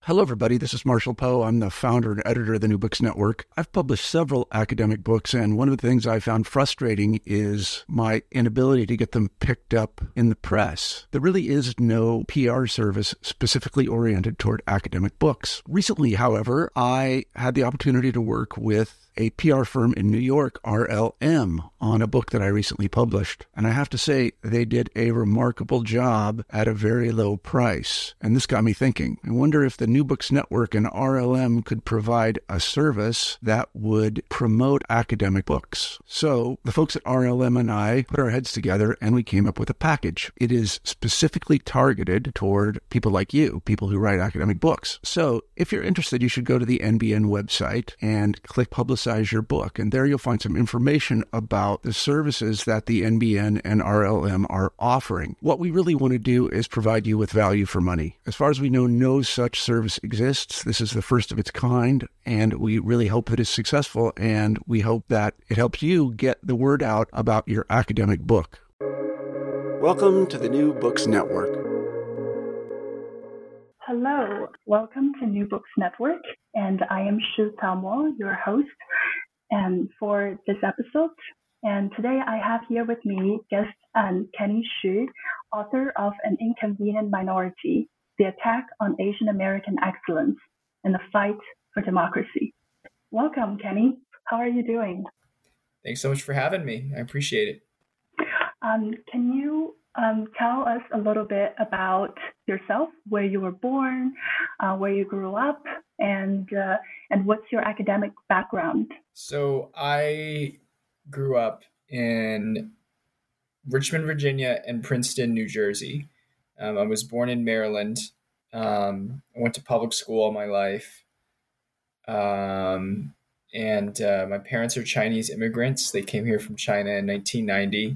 Hello, everybody. This is Marshall Poe. I'm the founder and editor of the New Books Network. I've published several academic books, and one of the things I found frustrating is my inability to get them picked up in the press. There really is no PR service specifically oriented toward academic books. Recently, however, I had the opportunity to work with a PR firm in New York, RLM, on a book that I recently published. And I have to say, they did a remarkable job at a very low price. And this got me thinking. I wonder if the New Books Network and RLM could provide a service that would promote academic books. So the folks at RLM and I put our heads together and we came up with a package. It is specifically targeted toward people like you, people who write academic books. So if you're interested, you should go to the NBN website and click Publicize Your Book. And there you'll find some information about the services that the NBN and RLM are offering. What we really want to do is provide you with value for money. As far as we know, no such service exists. This is the first of its kind, and we really hope that it's successful, and we hope that it helps you get the word out about your academic book. Welcome to the New Books Network. Hello, welcome to New Books Network, and I am Shu Tamo, your host, and for this episode. And today I have here with me guest Kenny Xu, author of An Inconvenient Minority: The Attack on Asian American Excellence and the Fight for Democracy. Welcome, Kenny. How are you doing? Thanks so much for having me. I appreciate it. Can you tell us a little bit about yourself, where you were born, where you grew up, and what's your academic background? So I grew up in Richmond, Virginia, and Princeton, New Jersey. I was born in Maryland. I went to public school all my life. And my parents are Chinese immigrants. They came here from China in 1990.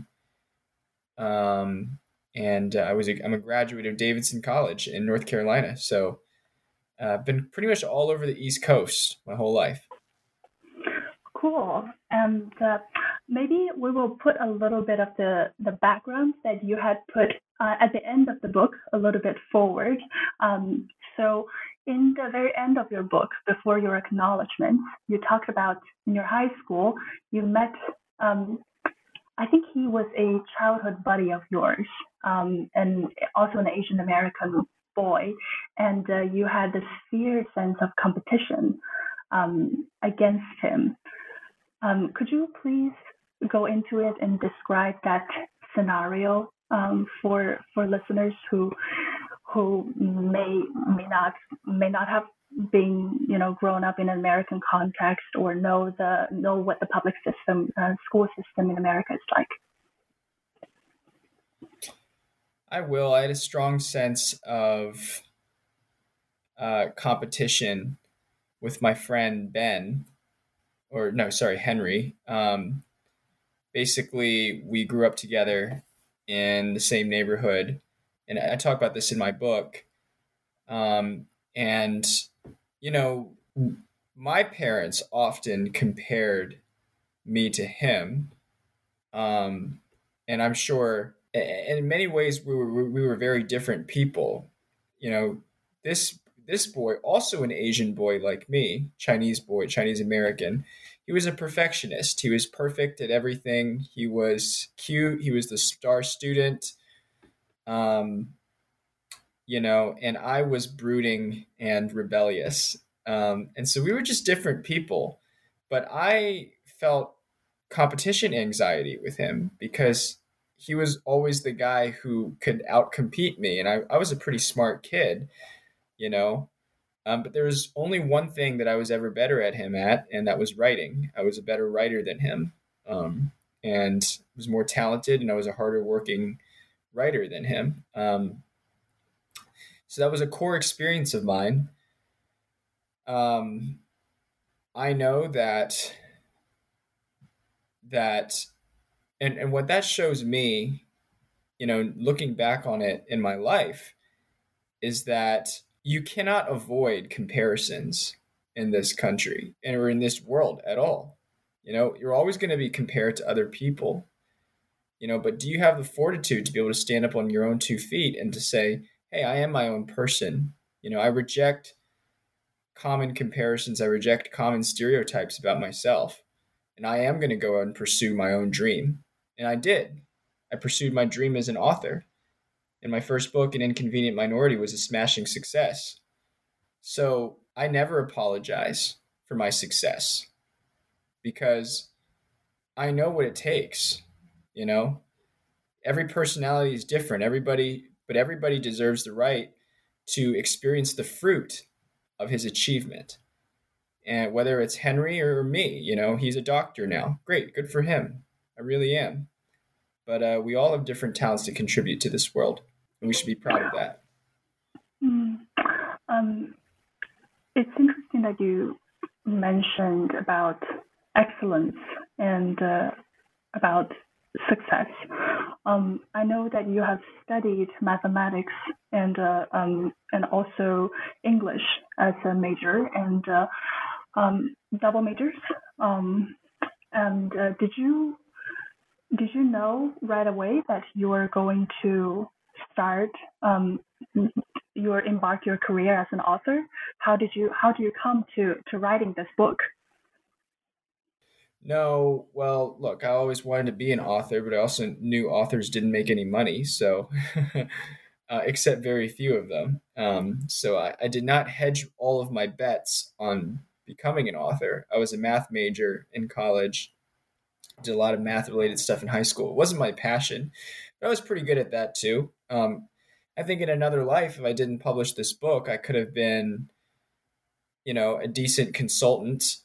And I'm a graduate of Davidson College in North Carolina. So I've been pretty much all over the East Coast my whole life. Cool. And maybe we will put a little bit of the background that you had put at the end of the book a little bit forward. So in the very end of your book, before your acknowledgments, you talked about in your high school, you met, I think he was a childhood buddy of yours, and also an Asian American boy, and you had this fierce sense of competition against him. Could you please go into it and describe that scenario for listeners who may not have been grown up in an American context or know what the public system, school system in America is like? I will. I had a strong sense of competition with my friend Henry. Basically, we grew up together in the same neighborhood, and I talk about this in my book. And my parents often compared me to him, and I'm sure, in many ways, we were very different people. This boy, also an Asian boy like me, Chinese boy, Chinese American, he was a perfectionist. He was perfect at everything. He was cute. He was the star student. And I was brooding and rebellious. And so we were just different people. But I felt competition anxiety with him because he was always the guy who could outcompete me. And I was a pretty smart kid, but there was only one thing that I was ever better at him at, and that was writing. I was a better writer than him, and was more talented, and I was a harder working writer than him. So that was a core experience of mine. I know that and what that shows me, looking back on it in my life, is that you cannot avoid comparisons in this country or in this world at all. You're always going to be compared to other people, but do you have the fortitude to be able to stand up on your own 2 feet and to say, hey, I am my own person. I reject common comparisons. I reject common stereotypes about myself. And I am going to go out and pursue my own dream. And I did. I pursued my dream as an author. And my first book, An Inconvenient Minority, was a smashing success. So I never apologize for my success because I know what it takes. You know, every personality is different. But everybody deserves the right to experience the fruit of his achievement. And whether it's Henry or me, you know, he's a doctor now. Great, good for him. I really am. But we all have different talents to contribute to this world, and we should be proud of that. It's interesting that you mentioned about excellence and about success. I know that you have studied mathematics and also English as a major and double majors. Did you know right away that you were going to start embark your career as an author? How did you come to writing this book? No, well, look, I always wanted to be an author, but I also knew authors didn't make any money, so except very few of them. So I did not hedge all of my bets on becoming an author. I was a math major in college, did a lot of math related stuff in high school. It wasn't my passion, but I was pretty good at that too. I think in another life, if I didn't publish this book, I could have been, you know, a decent consultant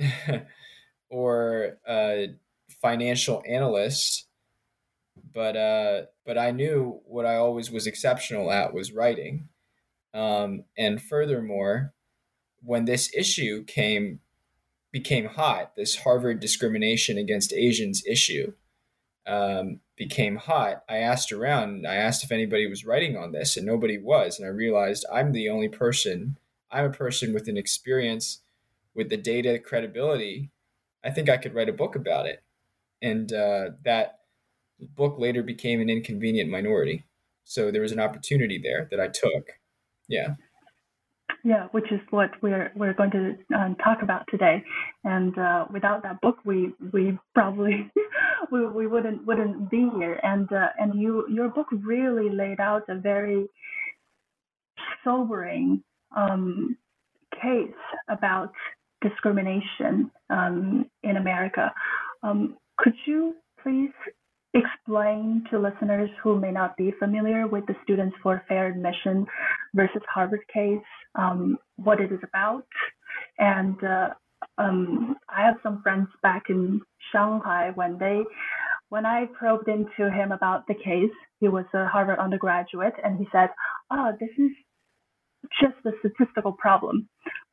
or a financial analyst. But I knew what I always was exceptional at was writing. And furthermore, when this issue became hot, this Harvard discrimination against Asians issue became hot, I asked around. I asked if anybody was writing on this, and nobody was. And I realized I'm a person with an experience, with the data credibility. I think I could write a book about it. And that book later became An Inconvenient Minority. So there was an opportunity there that I took. Yeah. Yeah, which is what we're going to talk about today. And without that book, we probably we wouldn't be here. And your book really laid out a very sobering case about discrimination in America. Could you please explain to listeners who may not be familiar with the Students for Fair Admission versus Harvard case, what it is about? And I have some friends back in Shanghai when I probed into him about the case. He was a Harvard undergraduate, and he said, "Oh, this is just a statistical problem."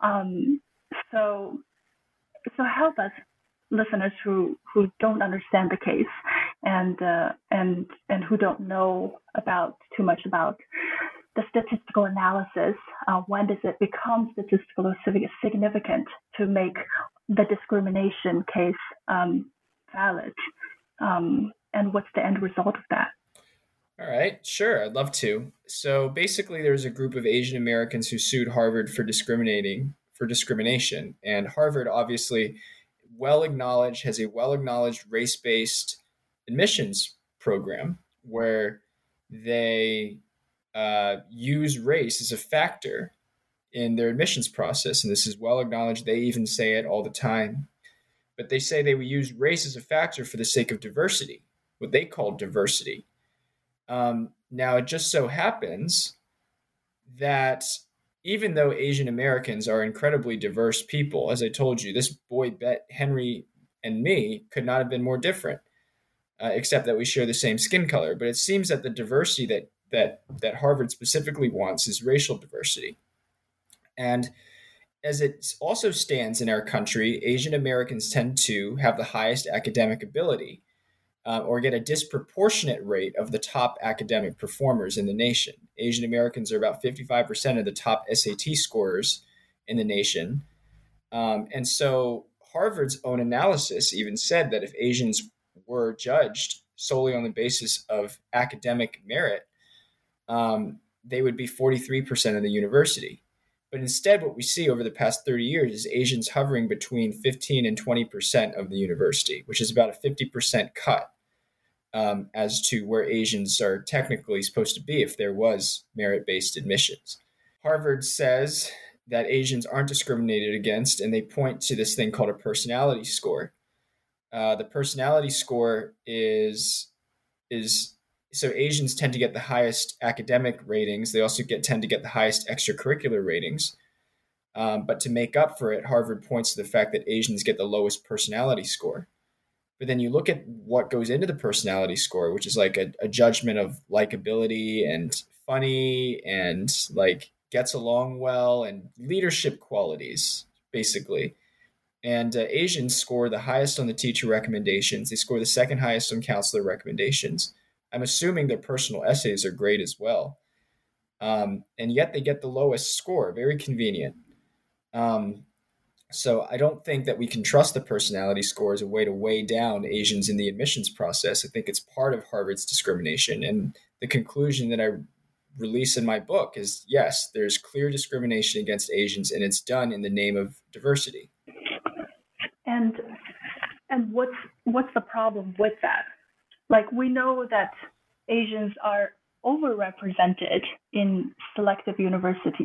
So help us, listeners who don't understand the case and who don't know too much about the statistical analysis. When does it become statistically significant to make the discrimination case valid? And what's the end result of that? All right, sure, I'd love to. So basically, there's a group of Asian Americans who sued Harvard for discrimination, and Harvard obviously has a well-acknowledged race-based admissions program where they use race as a factor in their admissions process, and this is well acknowledged. They even say it all the time, but they say they will use race as a factor for the sake of diversity, what they call diversity. Now, it just so happens that even though Asian Americans are incredibly diverse people, as I told you, this boy Bet Henry and me could not have been more different, except that we share the same skin color. But it seems that the diversity that Harvard specifically wants is racial diversity. And as it also stands in our country, Asian Americans tend to have the highest academic ability, or get a disproportionate rate of the top academic performers in the nation. Asian Americans are about 55% of the top SAT scorers in the nation. And so Harvard's own analysis even said that if Asians were judged solely on the basis of academic merit, they would be 43% of the university. But instead, what we see over the past 30 years is Asians hovering between 15 and 20% of the university, which is about a 50% cut as to where Asians are technically supposed to be if there was merit-based admissions. Harvard says that Asians aren't discriminated against, and they point to this thing called a personality score. The personality score is so Asians tend to get the highest academic ratings. They also tend to get the highest extracurricular ratings. But to make up for it, Harvard points to the fact that Asians get the lowest personality score. But then you look at what goes into the personality score, which is like a judgment of likability and funny and like gets along well and leadership qualities, basically. And Asians score the highest on the teacher recommendations. They score the second highest on counselor recommendations. I'm assuming their personal essays are great as well. And yet they get the lowest score. Very convenient. So I don't think that we can trust the personality score as a way to weigh down Asians in the admissions process. I think it's part of Harvard's discrimination. And the conclusion that I release in my book is, yes, there's clear discrimination against Asians, and it's done in the name of diversity. And what's the problem with that? Like, we know that Asians are overrepresented in selective universities.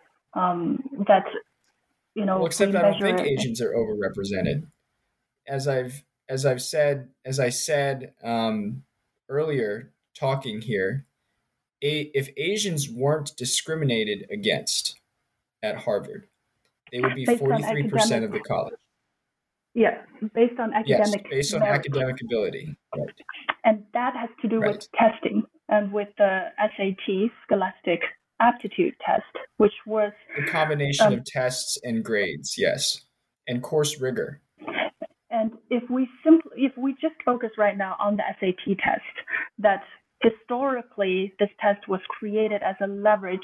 Well, except I don't think Asians are overrepresented. As I said earlier, talking here, if Asians weren't discriminated against at Harvard, they would be 43% of the college. Yeah, based on academic. Yes, based on academic ability. Right. And that has to do with testing and with the SAT, Scholastic Aptitude Test, which was a combination of tests and grades, yes, and course rigor. And if we just focus right now on the SAT test, that historically this test was created as a leverage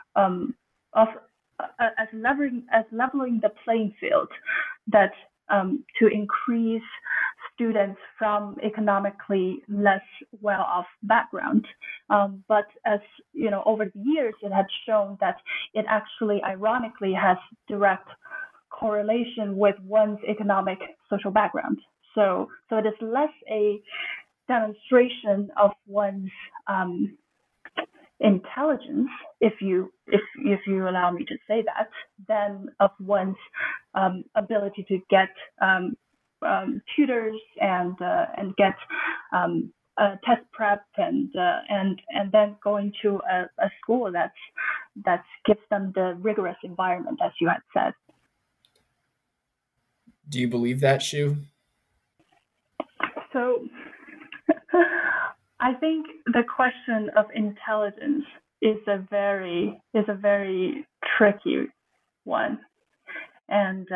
as leveling the playing field, that to increase students from economically less well-off background. But as you know, over the years, it had shown that it actually, ironically, has direct correlation with one's economic social background. So it is less a demonstration of one's intelligence, if you allow me to say that, than of one's ability to get tutors and get test prep and then going to a school that gives them the rigorous environment, as you had said. Do you believe that, Shu? So I think the question of intelligence is a very tricky one, and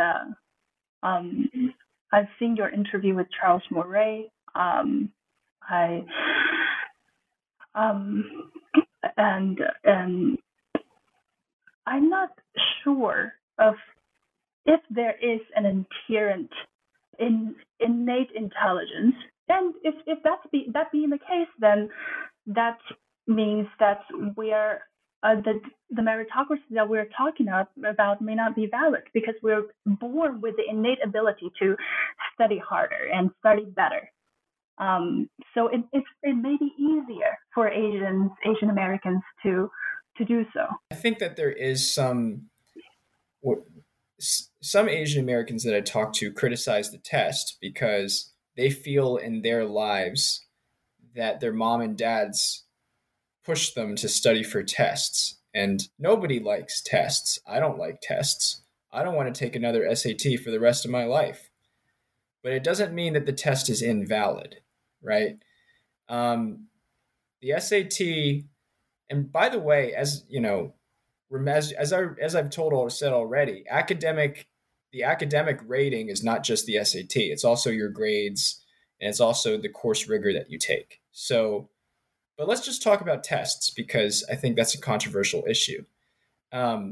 I've seen your interview with Charles Murray. And I'm not sure of if there is an inherent innate intelligence. And if that being the case, then that means that we are the meritocracy that we're talking about may not be valid, because we're born with the innate ability to study harder and study better. So it may be easier for Asian Americans to do so. I think that there is some Asian Americans that I talk to criticize the test because they feel in their lives that their mom and dads push them to study for tests. And nobody likes tests. I don't like tests. I don't want to take another SAT for the rest of my life. But it doesn't mean that the test is invalid, right? The SAT, and by the way, as you know, as I've said already, the academic rating is not just the SAT. It's also your grades, and it's also the course rigor that you take. So, but let's just talk about tests, because I think that's a controversial issue. The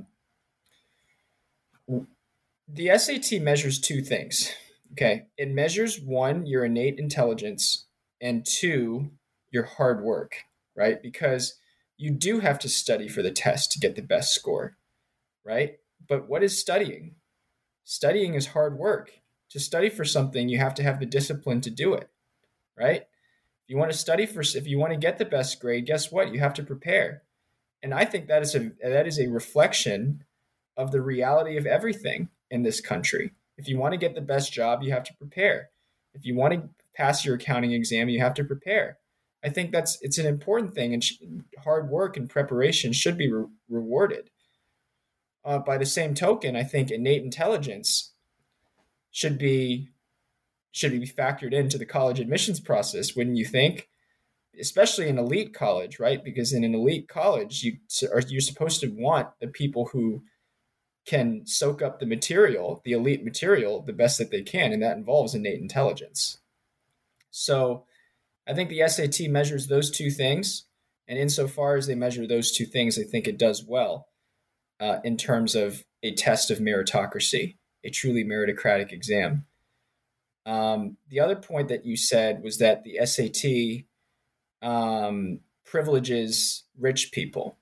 SAT measures two things. Okay, it measures, one, your innate intelligence, and two, your hard work, right? Because you do have to study for the test to get the best score, right? But what is studying? Studying is hard work. To study for something, you have to have the discipline to do it, right? If you want to get the best grade, guess what? You have to prepare. And I think that is a reflection of the reality of everything in this country. If you want to get the best job, you have to prepare. If you want to pass your accounting exam, you have to prepare. I think it's an important thing, and hard work and preparation should be rewarded. By the same token, I think innate intelligence should be factored into the college admissions process. Wouldn't you think? Especially in elite college, right? Because in an elite college, you're supposed to want the people who can soak up the material, the elite material, the best that they can, and that involves innate intelligence. So I think the SAT measures those two things, and insofar as they measure those two things, I think it does well in terms of a test of meritocracy, a truly meritocratic exam. The other point that you said was that the SAT privileges rich people.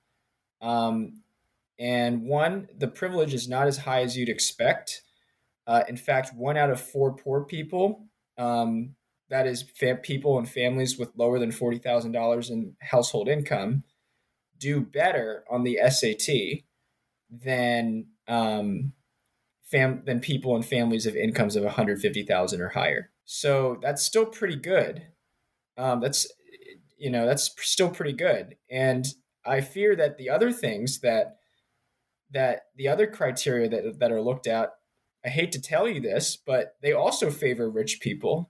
And the privilege is not as high as you'd expect. In fact, 1 out of 4 poor people, that is people and families with lower than $40,000 in household income, do better on the SAT than people and families of incomes of 150,000 or higher. So that's still pretty good. That's still pretty good. And I fear that the other things that the other criteria that are looked at, I hate to tell you this, but they also favor rich people.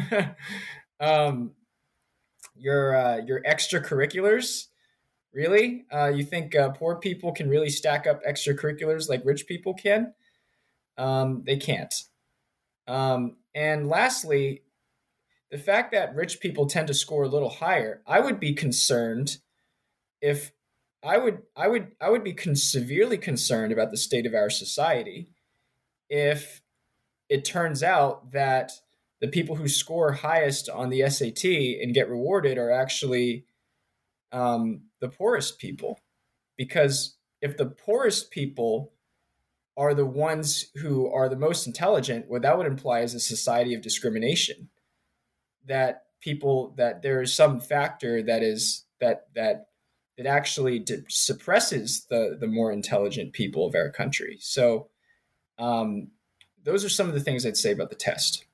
Your extracurriculars, really? You think poor people can really stack up extracurriculars like rich people can? They can't. And lastly, the fact that rich people tend to score a little higher, I would be concerned if I would be severely concerned about the state of our society if it turns out that the people who score highest on the SAT and get rewarded are actually the poorest people. Because if the poorest people are the ones who are the most intelligent, what that would imply is a society of discrimination. That there is some factor that actually suppresses the more intelligent people of our country. So those are some of the things I'd say about the test.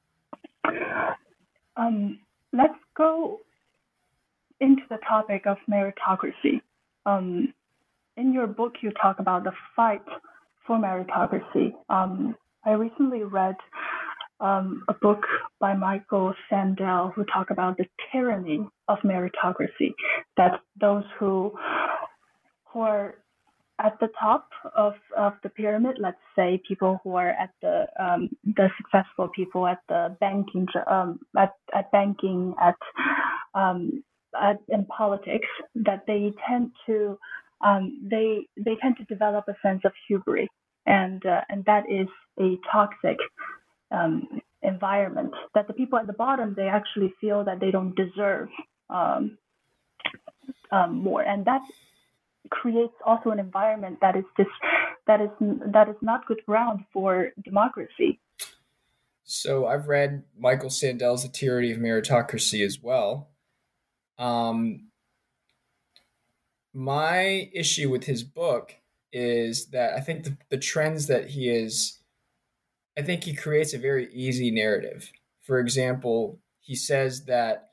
Let's go into the topic of meritocracy. In your book, you talk about the fight for meritocracy. I recently read a book by Michael Sandel who talk about the tyranny of meritocracy, that those who are at the top of the pyramid, let's say people who are at the successful people at the banking, in politics, that they tend to develop a sense of hubris, and that is a toxic environment, that the people at the bottom, they actually feel that they don't deserve more, and that creates also an environment that is not good ground for democracy. So I've read Michael Sandel's The Tyranny of Meritocracy as well. My issue with his book is that I think the trends that I think he creates a very easy narrative. For example, he says that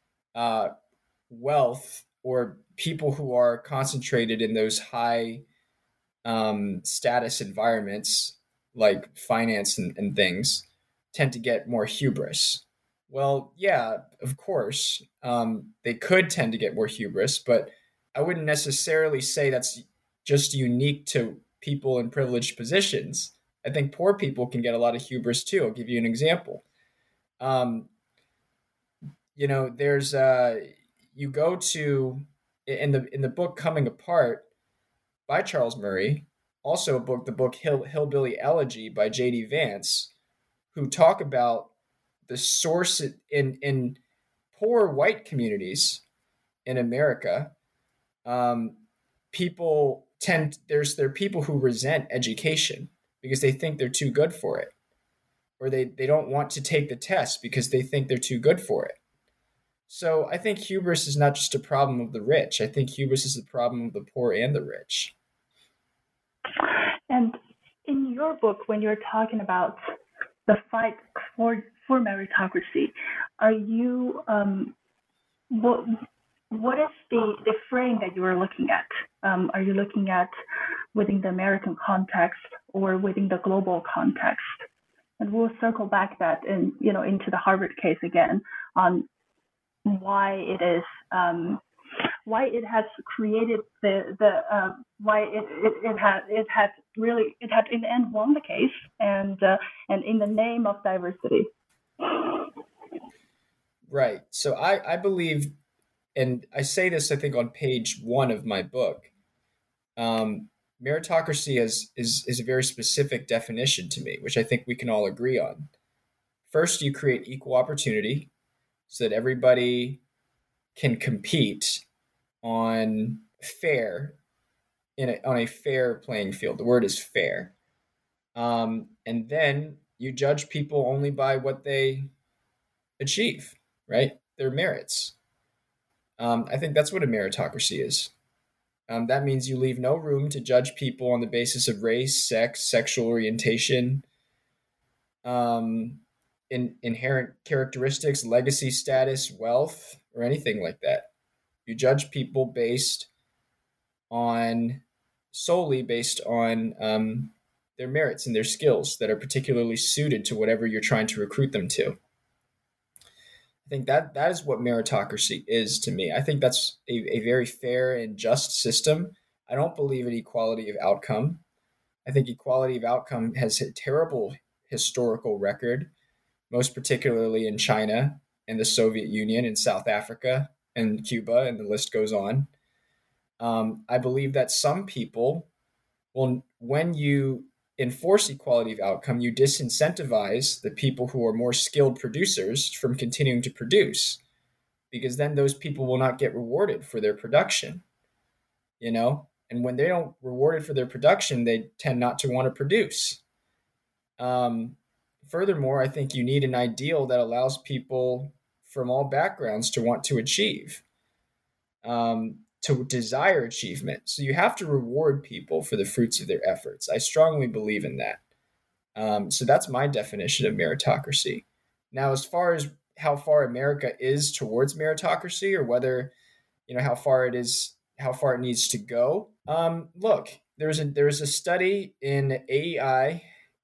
wealth, or people who are concentrated in those high status environments like finance and things, tend to get more hubris. Well, yeah, of course, they could tend to get more hubris, but I wouldn't necessarily say that's just unique to people in privileged positions. I think poor people can get a lot of hubris too. I'll give you an example. There's you go to in the book Coming Apart by Charles Murray, also the book Hillbilly Elegy by J.D. Vance, who talk about the source in poor white communities in America. People there are people who resent education because they think they're too good for it, or they don't want to take the test because they think they're too good for it. So I think hubris is not just a problem of the rich. I think hubris is a problem of the poor and the rich. And in your book, when you're talking about the fight for meritocracy, are you what is the frame that you are looking at? Are you looking at within the American context or within the global context? And we'll circle back that into the Harvard case again on why it is why it has created why it had in the end won the case and in the name of diversity. Right. So I believe, and I say this I think on page 1 of my book, meritocracy is a very specific definition to me, which I think we can all agree on. First, you create equal opportunity so that everybody can compete on a fair playing field. The word is fair. And then you judge people only by what they achieve, right? Their merits. I think that's what a meritocracy is. That means you leave no room to judge people on the basis of race, sex, sexual orientation, inherent characteristics, legacy status, wealth, or anything like that. You judge people solely based on their merits and their skills that are particularly suited to whatever you're trying to recruit them to. I think that is what meritocracy is to me. I think that's a very fair and just system. I don't believe in equality of outcome. I think equality of outcome has a terrible historical record, most particularly in China and the Soviet Union and South Africa and Cuba, and the list goes on. I believe that some people when you enforce equality of outcome, you disincentivize the people who are more skilled producers from continuing to produce, because then those people will not get rewarded for their production, and when they don't rewarded for their production, they tend not to want to produce. Furthermore, I think you need an ideal that allows people from all backgrounds to want to achieve, to desire achievement. So you have to reward people for the fruits of their efforts. I strongly believe in that. So that's my definition of meritocracy. Now, as far as how far America is towards meritocracy, or whether, how far it needs to go. Look, there's a study in AEI.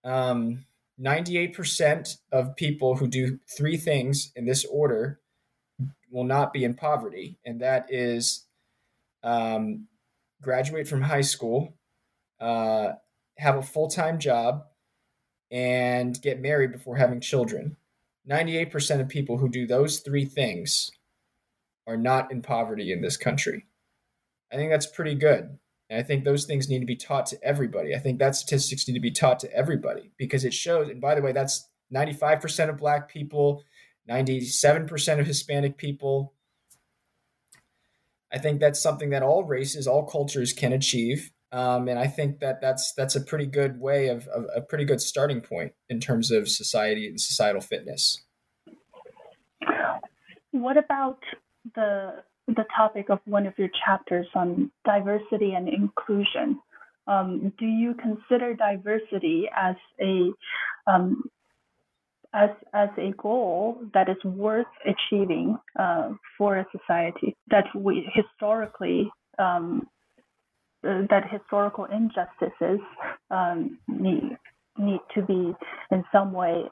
98% of people who do 3 things in this order will not be in poverty, and that is graduate from high school, have a full-time job, and get married before having children. 98% of people who do those 3 things are not in poverty in this country. I think that's pretty good. And I think those things need to be taught to everybody. I think that statistics need to be taught to everybody, because it shows, and by the way, that's 95% of Black people, 97% of Hispanic people. I think that's something that all races, all cultures can achieve. And I think that's a pretty good way of a pretty good starting point in terms of society and societal fitness. What about the topic of one of your chapters on diversity and inclusion? Do you consider diversity as a goal that is worth achieving for a society, that we historically that historical injustices need to be in some way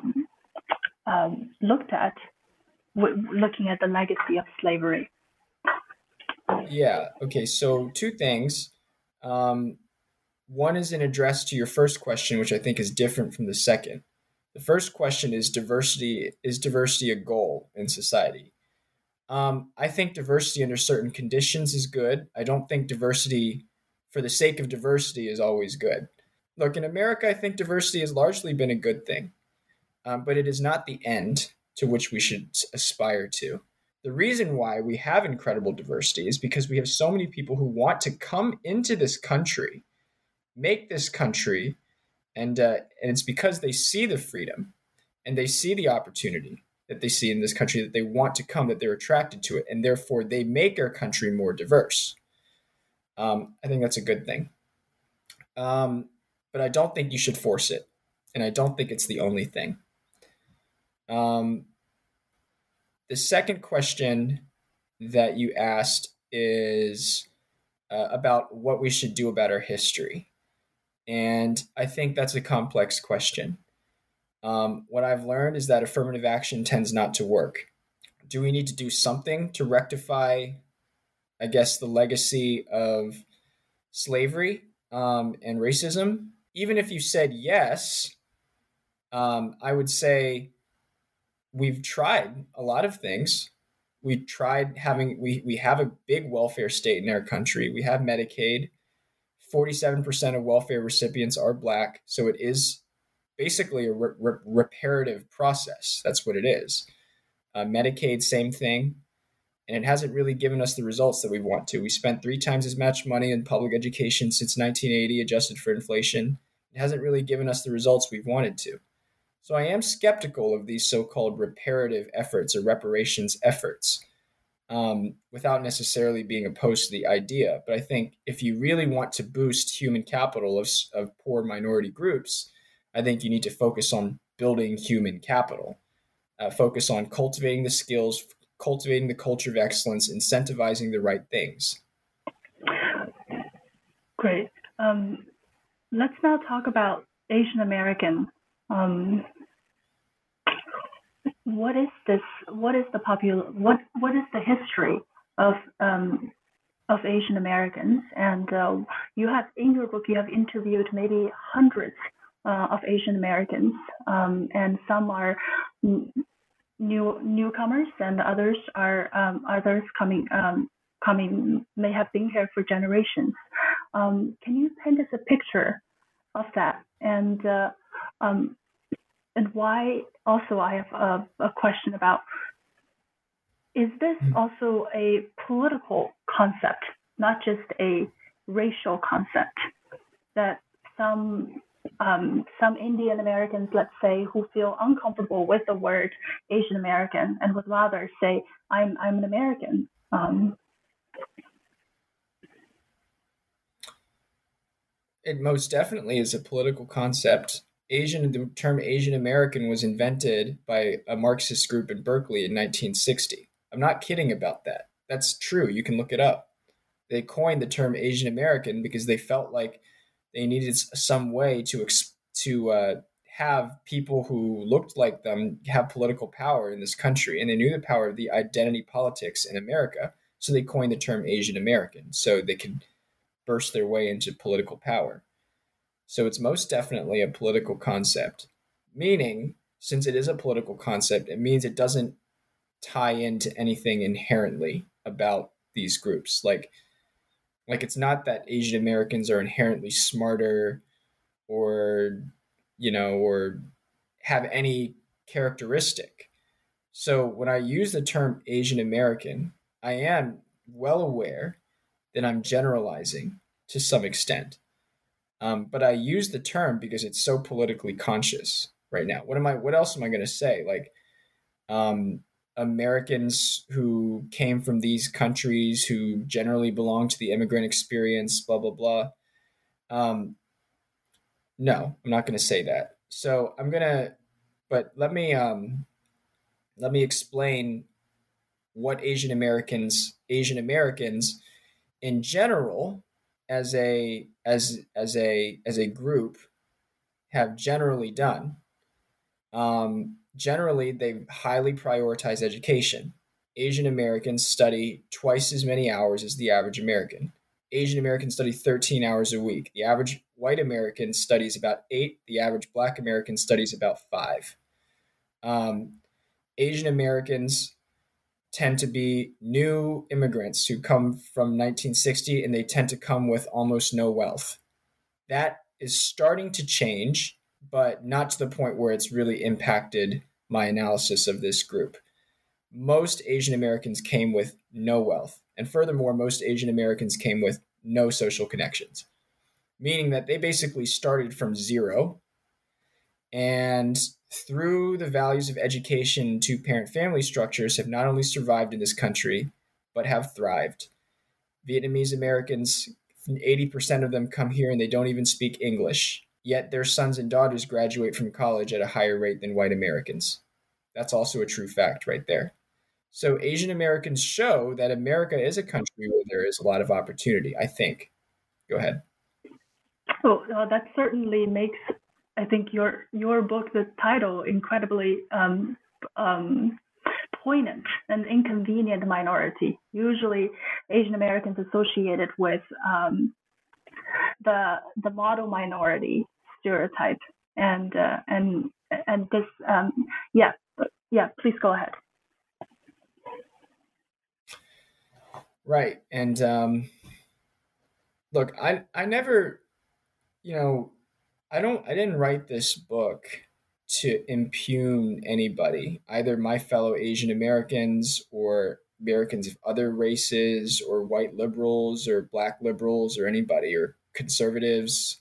looked at, looking at the legacy of slavery? Yeah. Okay. So 2 things. One is an address to your first question, which I think is different from the second. The first question is diversity. Is diversity a goal in society? I think diversity under certain conditions is good. I don't think diversity for the sake of diversity is always good. Look, in America, I think diversity has largely been a good thing, but it is not the end to which we should aspire to. The reason why we have incredible diversity is because we have so many people who want to come into this country, make this country, and it's because they see the freedom and they see the opportunity that they see in this country that they want to come, that they're attracted to it, and therefore they make our country more diverse. I think that's a good thing. But I don't think you should force it, and I don't think it's the only thing. The second question that you asked is about what we should do about our history. And I think that's a complex question. What I've learned is that affirmative action tends not to work. Do we need to do something to rectify, I guess, the legacy of slavery and racism? Even if you said yes, I would say we've tried a lot of things. We have a big welfare state in our country. We have Medicaid. 47% of welfare recipients are Black. So it is basically a reparative process. That's what it is. Medicaid, same thing. And it hasn't really given us the results that we want to. We spent 3 times as much money in public education since 1980, adjusted for inflation. It hasn't really given us the results we've wanted to. So I am skeptical of these so-called reparative efforts or reparations efforts, without necessarily being opposed to the idea. But I think if you really want to boost human capital of poor minority groups, I think you need to focus on building human capital, focus on cultivating the skills, cultivating the culture of excellence, incentivizing the right things. Great. Let's now talk about Asian American. What is this? What is the What is the history of Asian Americans? And you have in your book, you have interviewed maybe hundreds of Asian Americans, and some are newcomers, and others are coming may have been here for generations. Can you paint us a picture of that? And why? Also, I have a question about: is this also a political concept, not just a racial concept? That some Indian Americans, let's say, who feel uncomfortable with the word Asian American and would rather say, "I'm an American." It most definitely is a political concept. The term Asian American was invented by a Marxist group in Berkeley in 1960. I'm not kidding about that. That's true. You can look it up. They coined the term Asian American because they felt like they needed some way to have people who looked like them have political power in this country, and they knew the power of the identity politics in America, so they coined the term Asian American so they could burst their way into political power. So it's most definitely a political concept, meaning since it is a political concept, it means it doesn't tie into anything inherently about these groups. Like it's not that Asian Americans are inherently smarter or have any characteristic. So when I use the term Asian American, I am well aware that I'm generalizing to some extent. But I use the term because it's so politically conscious right now. What else am I going to say? Like, Americans who came from these countries who generally belong to the immigrant experience, blah, blah, blah. No, I'm not going to say that. So but let me explain what Asian Americans in general as a group have generally done. Generally, they highly prioritize education. Asian Americans study twice as many hours as the average American. Asian Americans study 13 hours a week. The average white American studies about 8. The average Black American studies about 5. Asian Americans tend to be new immigrants who come from 1960, and they tend to come with almost no wealth. That is starting to change, but not to the point where it's really impacted my analysis of this group. most Asian Americans came with no wealth. And furthermore, most Asian Americans came with no social connections, meaning that they basically started from zero. And through the values of education, two-parent family structures have not only survived in this country, but have thrived. Vietnamese Americans, 80% of them come here and they don't even speak English, yet their sons and daughters graduate from college at a higher rate than white Americans. That's also a true fact right there. So Asian Americans show that America is a country where there is a lot of opportunity, I think. Go ahead. Oh, that certainly makes, I think, your book, the title, incredibly poignant. An inconvenient minority. Usually, Asian Americans associated with the model minority stereotype, and this, yeah. Please go ahead. Right, and look, I never, I didn't write this book to impugn anybody, either my fellow Asian Americans or Americans of other races or white liberals or black liberals or anybody or conservatives.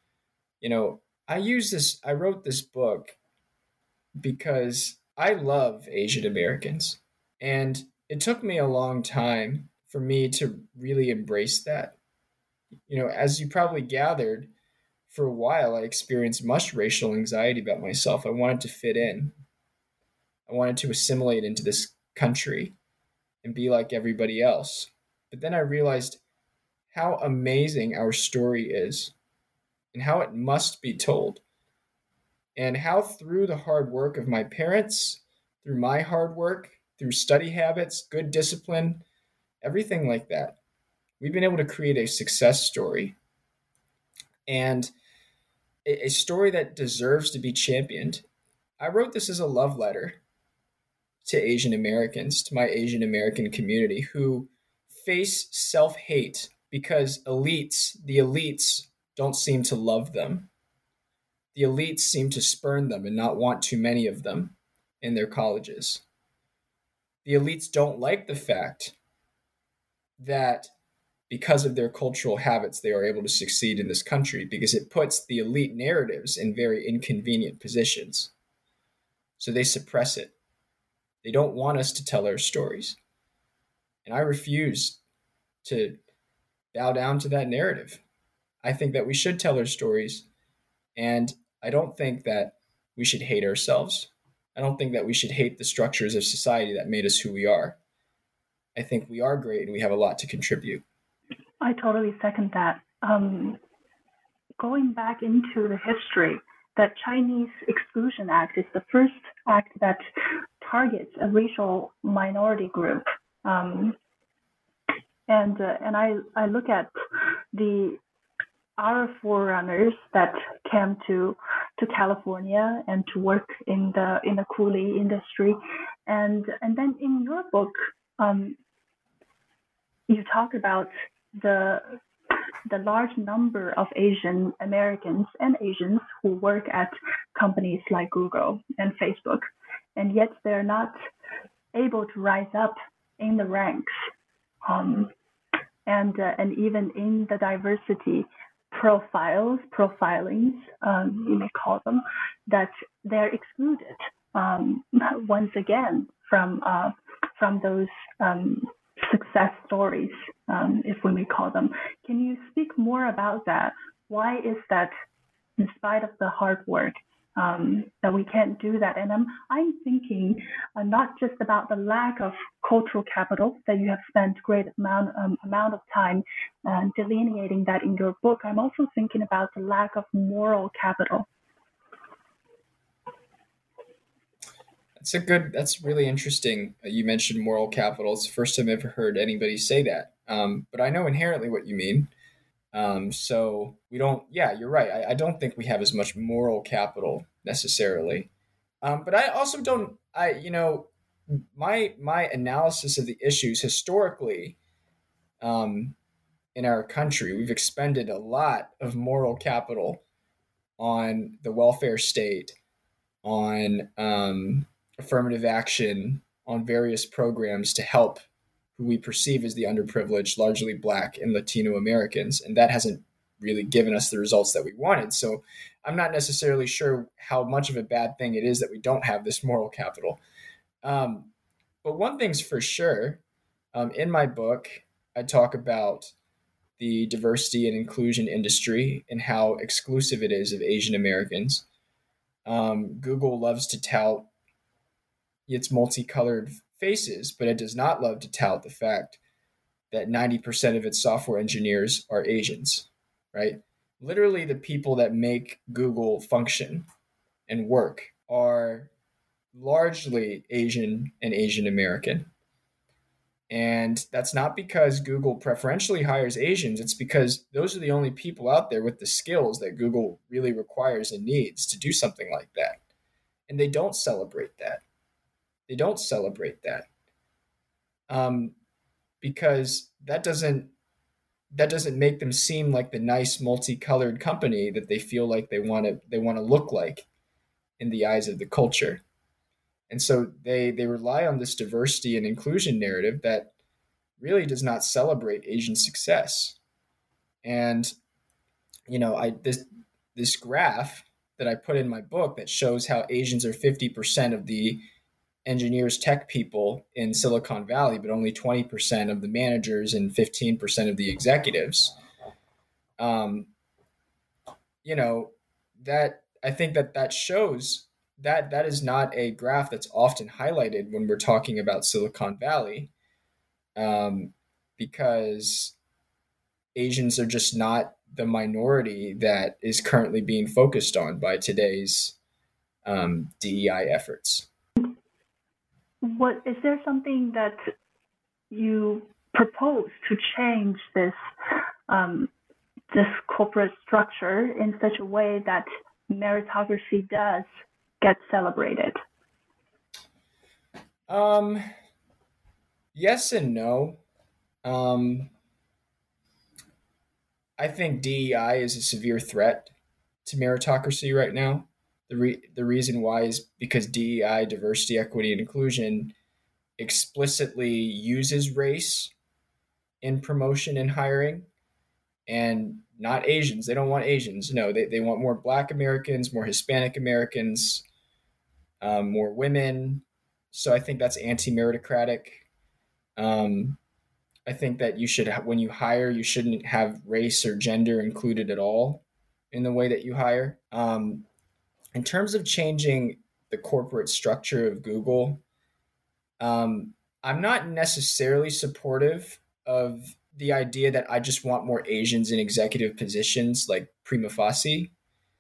I wrote this book because I love Asian Americans. And it took me a long time for me to really embrace that. As you probably gathered, for a while, I experienced much racial anxiety about myself. I wanted to fit in. I wanted to assimilate into this country and be like everybody else. But then I realized how amazing our story is and how it must be told. And how through the hard work of my parents, through my hard work, through study habits, good discipline, everything like that, we've been able to create a success story. And a story that deserves to be championed. I wrote this as a love letter to Asian Americans, to my Asian American community who face self-hate because the elites don't seem to love them. The elites seem to spurn them and not want too many of them in their colleges. The elites don't like the fact that because of their cultural habits, they are able to succeed in this country because it puts the elite narratives in very inconvenient positions. So they suppress it. They don't want us to tell our stories. And I refuse to bow down to that narrative. I think that we should tell our stories. And I don't think that we should hate ourselves. I don't think that we should hate the structures of society that made us who we are. I think we are great and we have a lot to contribute. I totally second that. Going back into the history, the Chinese Exclusion Act is the first act that targets a racial minority group. And I look at our forerunners that came to California and to work in the coolie industry, and then in your book, you talk about the large number of Asian Americans and Asians who work at companies like Google and Facebook, and yet they're not able to rise up in the ranks, and even in the diversity profilings, you may call them, that they're excluded once again from those success stories, if we may call them. Can you speak more about that? Why is that, in spite of the hard work, that we can't do that? And I'm thinking not just about the lack of cultural capital that you have spent great amount of time delineating that in your book. I'm also thinking about the lack of moral capital. That's really interesting. You mentioned moral capital. It's the first time I've ever heard anybody say that. But I know inherently what you mean. So we don't, yeah, you're right. I don't think we have as much moral capital necessarily. But I also don't, my analysis of the issues historically, in our country, we've expended a lot of moral capital on the welfare state, on affirmative action, on various programs to help who we perceive as the underprivileged, largely Black and Latino Americans. And that hasn't really given us the results that we wanted. So I'm not necessarily sure how much of a bad thing it is that we don't have this moral capital. But one thing's for sure, in my book, I talk about the diversity and inclusion industry and how exclusive it is of Asian Americans. Google loves to tout its multicolored faces, but it does not love to tout the fact that 90% of its software engineers are Asians, right? Literally, the people that make Google function and work are largely Asian and Asian American. And that's not because Google preferentially hires Asians. It's because those are the only people out there with the skills that Google really requires and needs to do something like that. And they don't celebrate that. They don't celebrate that. Because that doesn't make them seem like the nice multicolored company that they feel like they want to look like in the eyes of the culture. And so they rely on this diversity and inclusion narrative that really does not celebrate Asian success. And, this graph that I put in my book that shows how Asians are 50% of the engineers, tech people in Silicon Valley, but only 20% of the managers and 15% of the executives. That I think that shows that is not a graph that's often highlighted when we're talking about Silicon Valley, because Asians are just not the minority that is currently being focused on by today's DEI efforts. What is there something that you propose to change this this corporate structure in such a way that meritocracy does get celebrated? Yes and no. I think DEI is a severe threat to meritocracy right now. The reason why is because DEI, diversity, equity, and inclusion, explicitly uses race in promotion and hiring, and not Asians. They don't want Asians. No, they want more Black Americans, more Hispanic Americans, more women. So I think that's anti-meritocratic. I think that when you hire, you shouldn't have race or gender included at all in the way that you hire. In terms of changing the corporate structure of Google, I'm not necessarily supportive of the idea that I just want more Asians in executive positions, like prima facie.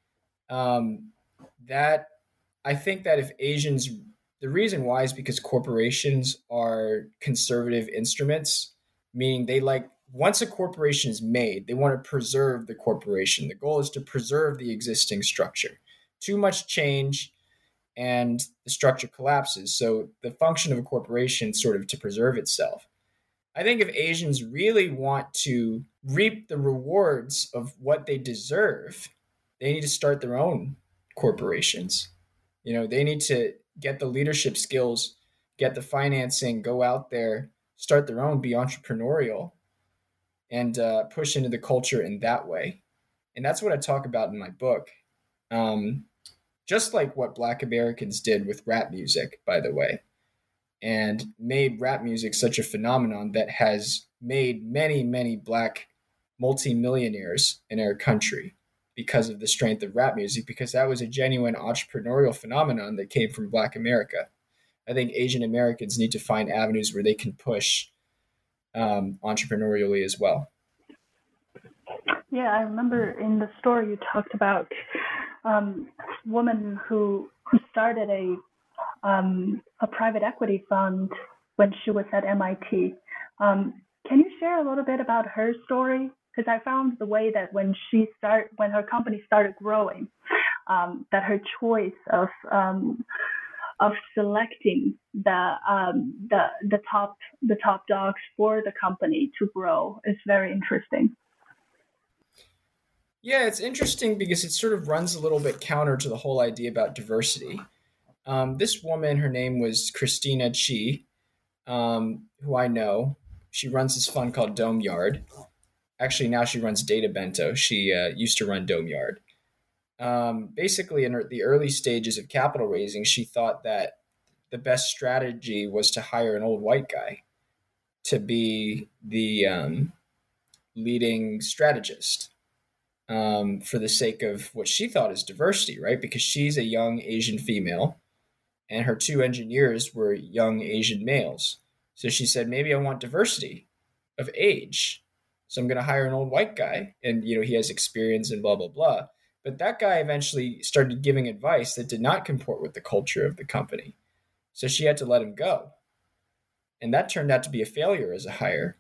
That I think that if Asians, the reason why is because corporations are conservative instruments, meaning once a corporation is made, they want to preserve the corporation. The goal is to preserve the existing structure. Too much change and the structure collapses. So the function of a corporation is sort of to preserve itself. I think if Asians really want to reap the rewards of what they deserve, they need to start their own corporations. They need to get the leadership skills, get the financing, go out there, start their own, be entrepreneurial, and push into the culture in that way. And that's what I talk about in my book. Just like what Black Americans did with rap music, by the way, and made rap music such a phenomenon that has made many, many Black multimillionaires in our country because of the strength of rap music, because that was a genuine entrepreneurial phenomenon that came from Black America. I think Asian Americans need to find avenues where they can push entrepreneurially as well. Yeah, I remember in the story you talked about a woman who started a private equity fund when she was at MIT. Can you share a little bit about her story? Because I found the way that when her company started growing, that her choice of selecting the top dogs for the company to grow is very interesting. Yeah, it's interesting because it sort of runs a little bit counter to the whole idea about diversity. This woman, her name was Christina Chi, who I know. She runs this fund called Dome Yard. Actually, now she runs Data Bento. She used to run Dome Yard. Basically, in the early stages of capital raising, she thought that the best strategy was to hire an old white guy to be the leading strategist, for the sake of what she thought is diversity, right? Because she's a young Asian female and her two engineers were young Asian males. So she said, maybe I want diversity of age. So I'm going to hire an old white guy and, he has experience and blah, blah, blah. But that guy eventually started giving advice that did not comport with the culture of the company. So she had to let him go. And that turned out to be a failure as a hire.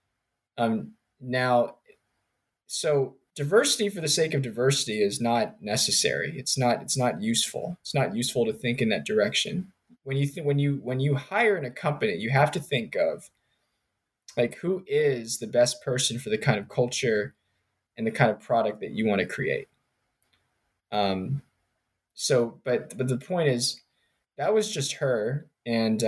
Now, so diversity for the sake of diversity is not necessary. It's not useful. It's not useful to think in that direction. When you hire in a company, you have to think of like who is the best person for the kind of culture and the kind of product that you want to create. But the point is that was just her and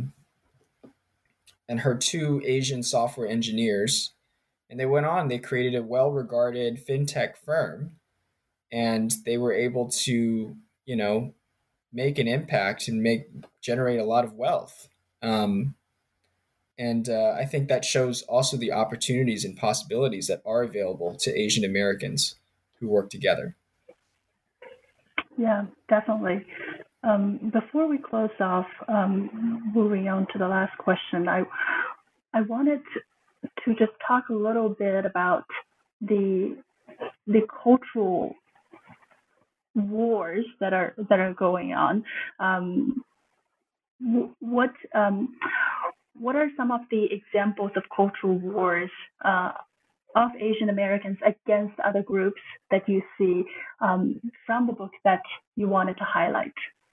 her two Asian software engineers. And they created a well-regarded fintech firm, and they were able to, make an impact and generate a lot of wealth. I think that shows also the opportunities and possibilities that are available to Asian Americans who work together. Yeah, definitely. Before we close off, moving on to the last question, I wanted to just talk a little bit about the cultural wars that are going on. What are some of the examples of cultural wars of Asian Americans against other groups that you see from the book that you wanted to highlight?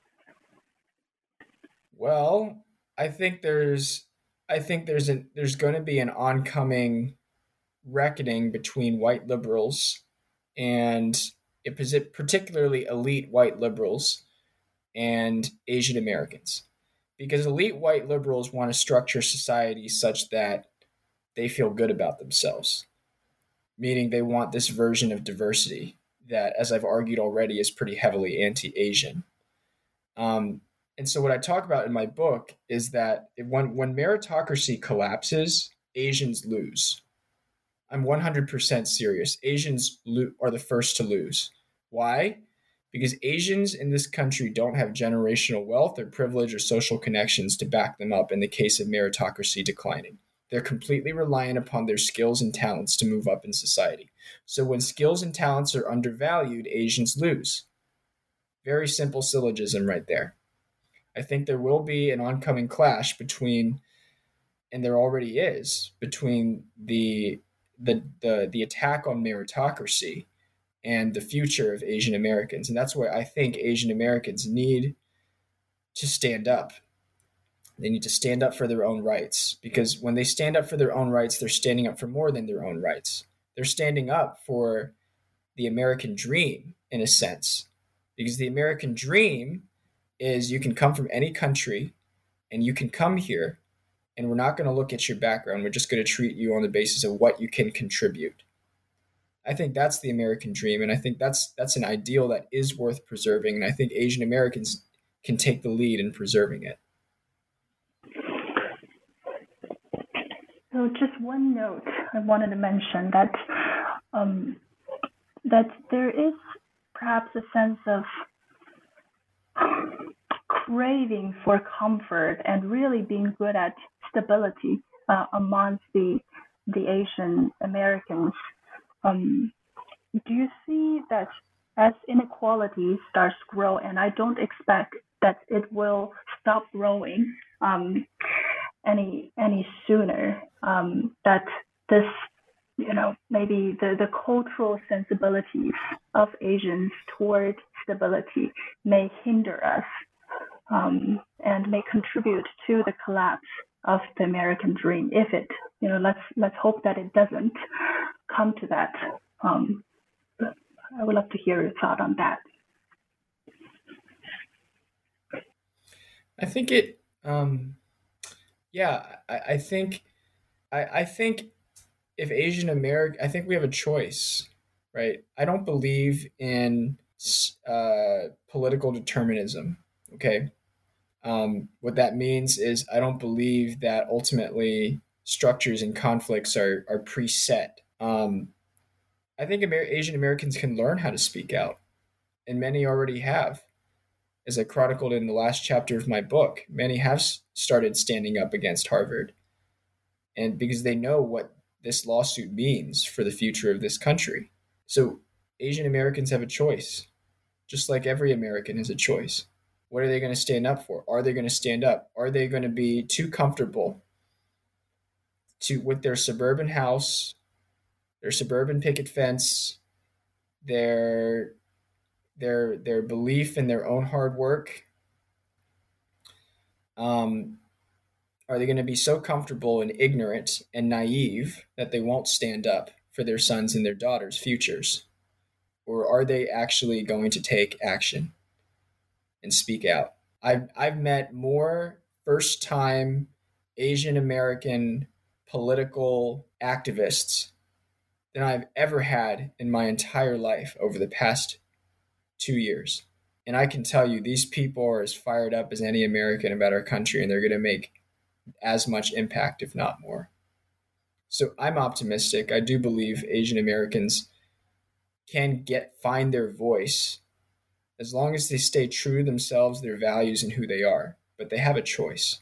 Well, I think there's going to be an oncoming reckoning between white liberals and particularly elite white liberals and Asian Americans, because elite white liberals want to structure society such that they feel good about themselves, meaning they want this version of diversity that, as I've argued already, is pretty heavily anti-Asian. And so what I talk about in my book is that when meritocracy collapses, Asians lose. I'm 100% serious. Asians are the first to lose. Why? Because Asians in this country don't have generational wealth or privilege or social connections to back them up in the case of meritocracy declining. They're completely reliant upon their skills and talents to move up in society. So when skills and talents are undervalued, Asians lose. Very simple syllogism right there. I think there will be an oncoming clash between, and there already is, between the attack on meritocracy and the future of Asian Americans. And that's where I think Asian Americans need to stand up. They need to stand up for their own rights, because when they stand up for their own rights, they're standing up for more than their own rights. They're standing up for the American dream, in a sense, because the American dream is you can come from any country and you can come here, and we're not going to look at your background. We're just going to treat you on the basis of what you can contribute. I think that's the American dream, and I think that's an ideal that is worth preserving, and I think Asian Americans can take the lead in preserving it. So just one note I wanted to mention that that there is perhaps a sense of craving for comfort and really being good at stability amongst the Asian Americans. Do you see that as inequality starts to grow, and I don't expect that it will stop growing any sooner, that this, maybe the cultural sensibilities of Asians toward stability may hinder us and may contribute to the collapse of the American dream. If it, let's hope that it doesn't come to that. I would love to hear your thought on that. I think it. Yeah, I think if Asian American, I think we have a choice, right? I don't believe in political determinism. Okay, what that means is I don't believe that ultimately structures and conflicts are preset. I think Asian Americans can learn how to speak out, and many already have. As I chronicled in the last chapter of my book, many have started standing up against Harvard, and because they know what this lawsuit means for the future of this country. So Asian Americans have a choice, just like every American has a choice. What are they going to stand up for? Are they going to stand up? Are they going to be too comfortable to with their suburban house, their suburban picket fence, their their belief in their own hard work? Um, are they going to be so comfortable and ignorant and naive that they won't stand up for their sons and their daughters' futures? Or are they actually going to take action and speak out? I've met more first time Asian American political activists than I've ever had in my entire life over the past 2 years. And I can tell you, these people are as fired up as any American about our country, and they're going to make as much impact, if not more. So I'm optimistic. I do believe Asian Americans can find their voice as long as they stay true to themselves, their values, and who they are. But they have a choice.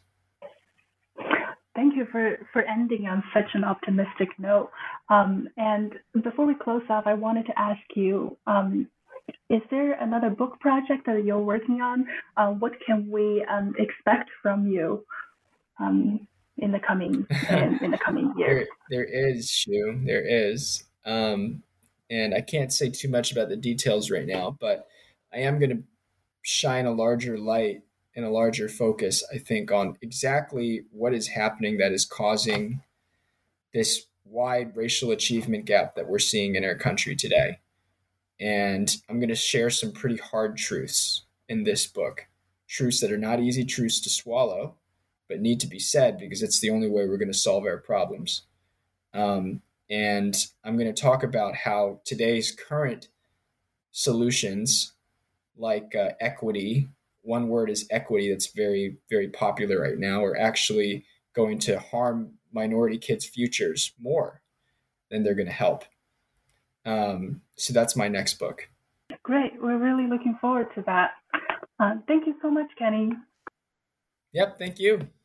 Thank you for ending on such an optimistic note. And before we close off, I wanted to ask you, is there another book project that you're working on? What can we expect from you in the coming years? There is, Shu. There is. And I can't say too much about the details right now, but I am going to shine a larger light and a larger focus, I think, on exactly what is happening that is causing this wide racial achievement gap that we're seeing in our country today. And I'm going to share some pretty hard truths in this book, truths that are not easy truths to swallow, but need to be said because it's the only way we're going to solve our problems. And I'm going to talk about how today's current solutions, like equity, one word is equity, that's very, very popular right now, are actually going to harm minority kids' futures more than they're going to help. So that's my next book. Great. We're really looking forward to that. Thank you so much, Kenny. Yep. Thank you.